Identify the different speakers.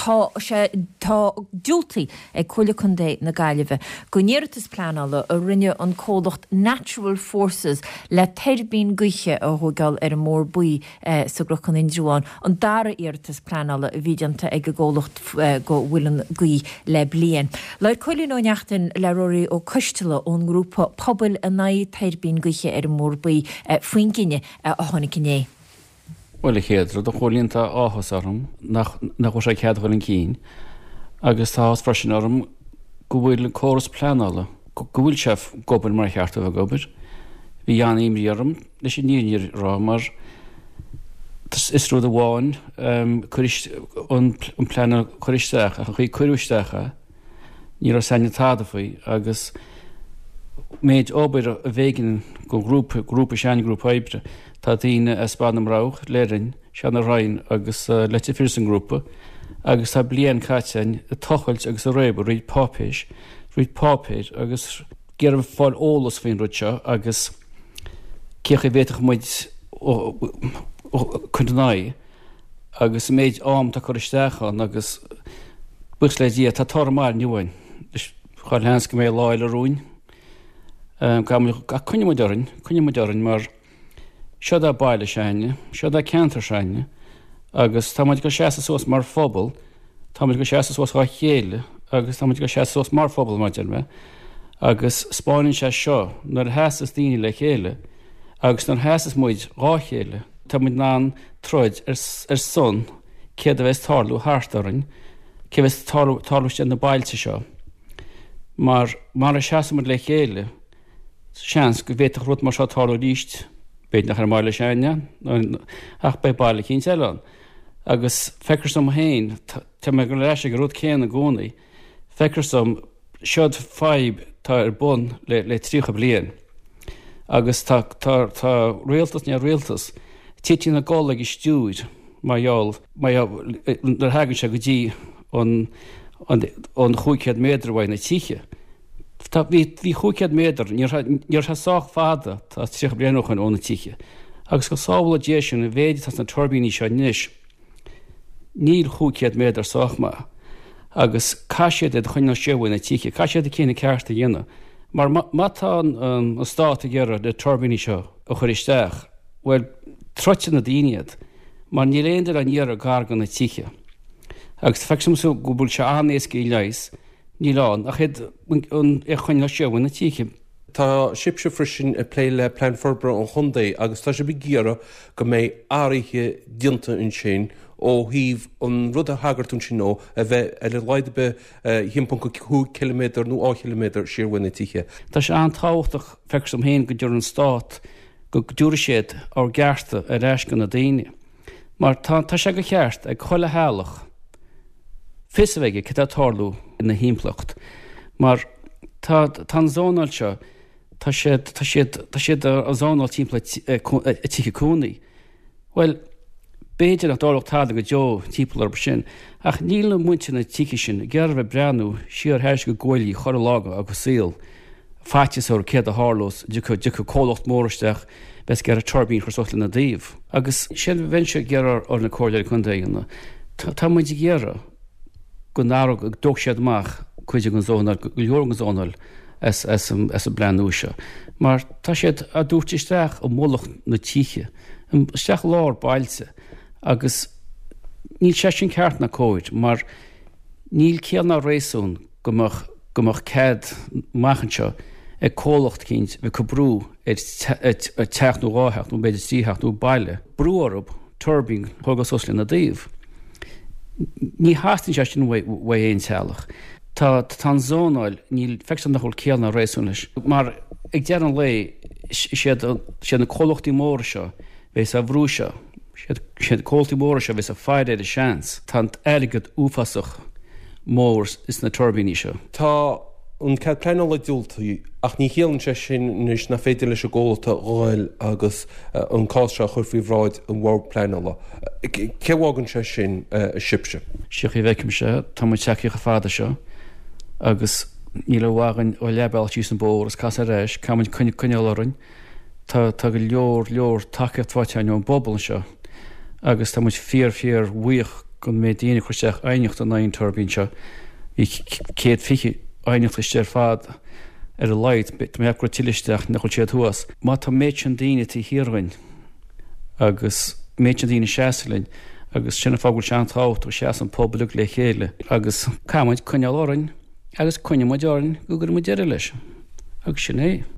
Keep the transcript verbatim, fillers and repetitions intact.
Speaker 1: tá sé tá dúltaí ag chuile chun dé na Gaillimhe. Go néirtas pleanála a rinne an códacht Natural Forces le teirbín guiche a thugáil ar an mór buí sa grochan indraúin. An dara éirtas pleanála a bhídianta ag go ggólacht go bhfuilan guí le blian. Leir chuilín ó neachtain le roirí ó costala ón grúpa pobl a naí teirbín guiche ar an mór buí faoin gine a tháinig cinné.
Speaker 2: Well I chéadra do cholínta áthas orm nach nach sé ceadhfuil an cín agus tá freisin orm go bhfuil choras pleanála go bhfuil sef gobal mar cheartta a gobir bhí an imrí orm leis sin níir rá mar is rud a bháin an pleanal choristeach a chuí cuiristeacha ní ar sanna táda faoi agus méid óbair a bhégan go grúpa grúpa sean grúpa ébre tá dtíine a spánam rách léirinn sean a rain agus leite firsan grúpa agus tá blian cáitein a tochailt agus a réib riad pápéis riad pápéid agus gearm fáil ólas faoin rudseo agus cécha bhéiteach muid chundanáid agus méid am tá choristeachán agus buchs le dí tá tar mar nuhain cháil hens go mé láil a rúin cunne mu dearann cunne mu dearann mar Siad a baile seine, siad a cantar seine, agus tá muid go seasa sós mar phobal, tá muid go seasa sós gá chéile, agus tá muid go seasa sós mar phobal maidir me, agus spáinn se seo, nar heasas daoine le chéile, agus nar heasas muid gá chéile, tá muid ná troid ar son, céad a bheits tarlú háartarin, cé bheits tarlú sin na bailte seo. Mar mar a seasa muid le chéile, seans go bhéach rud mar seo tarlú ríist, Beit nach ar máile seine, ach bei baile cín seán. Agus feicear som hain, te me go leis go rud céan a gcónaí, feicear som siod feib tá ar bun le, le tríocha blian. Agus tá réaltas ne réaltas, títí na gála i stúid, maiall, nar hagann se go dtí an chúiciad méadar bhain na tíche. Tá bhí chúiciad méadar, níor ha sách fada tá tríocha blianúchan óna tíche. Agus go sábhla dé sin a bhéidir tá na turbíní seo níis. Níl chúiciad méadar sách agus caiisiad a chuine séhhain na tíche, caiisiad a cína cearta dhéanana. Mar mátá an stát a ggéire de turbíní seo a choristeach, bhfuil troite na daoinead, mar ní léonidir an níar a gargan na tíche. Agus feicsimsú go bhfuil se anéasca í leis, ní lán, a chéad an chuin le seohain na tíche.
Speaker 3: Tá sibse frisin a plé le plein forbra an chundaí agus tá sé be géara go méid áirithe dianta in sin ó híomh an rud a hagartún sin nó a bheith a le leide be himpan go cú kilometr nó á kilometr siarhain na tíche.
Speaker 2: Tá sé an táhachtach feicsim héin go dúr an stát go dúra séad á gcearta a reis gan na daoine. Mar tá sé go cheart ag chuile hálach. Fisahige cé tarlú in na híimplacht. Mar tá an zónáil seo tá siad a zónáil tímpla tíche cúnaí. Well, béidir nach dálacht táda go deo típla ar sin, ach níl na muinte na tíche sin, gear bheith breanú siar heis go ggóilí chor lága agus síl, fáitis ar céad a hálós, ducha cólacht móristeach, bes gear a turbín chusotla na daobh. Agus sin bhain se gear ar na cóirleir chun daonna. Tá muid géara go náró ag dog siad amach chuide an zónal, go leor an zónal as a bleanúise. Mar tá siad a dúirtisteach ó mólach na tíche, isteach lár bailte, agus níl sé sin ceart na cóid, mar níl céal na réasún gomach céad maichanseo ag cólacht cinnt bheith go brú ar teach nó rátheach nó beidir títheach nó baile. Brúarab turbín thugus osla na daobh. Ní hastin sé sin bha éon tealach. Tá tá zónáil níl feicsan nach chuil céal na réasún leis. Mar ag dearan lei siad na cólachtaí móra seo bheits a bhrú seo, siad cóltaí móra seo bheits a fáidir a seans, tá airigad úfasach mór is na turbíní seo.
Speaker 3: Tá an cead pleanála dúiltaí ach ní chéalann sé sin nuis na féidir leis a ggóilta gáil agus an cáilse chur faoi bhráid an bhhar pleanála. Céhhagann sé sin a sibse?
Speaker 2: Siach i bheicim se, tá muid teachaí a fáda seo, agus ní le bhagan ó lebal tíos an bór as cas a réis, cá muid cuineolarin, tá go leor leor takeíocht fátein an bobbal seo, agus tá muid fíor fíor bhuíoch gon mé daine chuisteach ainiucht an naon turbín seo hí céad fiche ainiucht is ar fad ar a leid bit mé gur tiileisteach na chuil siad thuas. Má tá méid an daine tí hiarhain agus méid an daine seaalainn agus sinna fágúil seantácht ó seaas an poblú le chéile agus cáid chuine árainn agus chuine maideáin go gur mu deire leis agus sin é.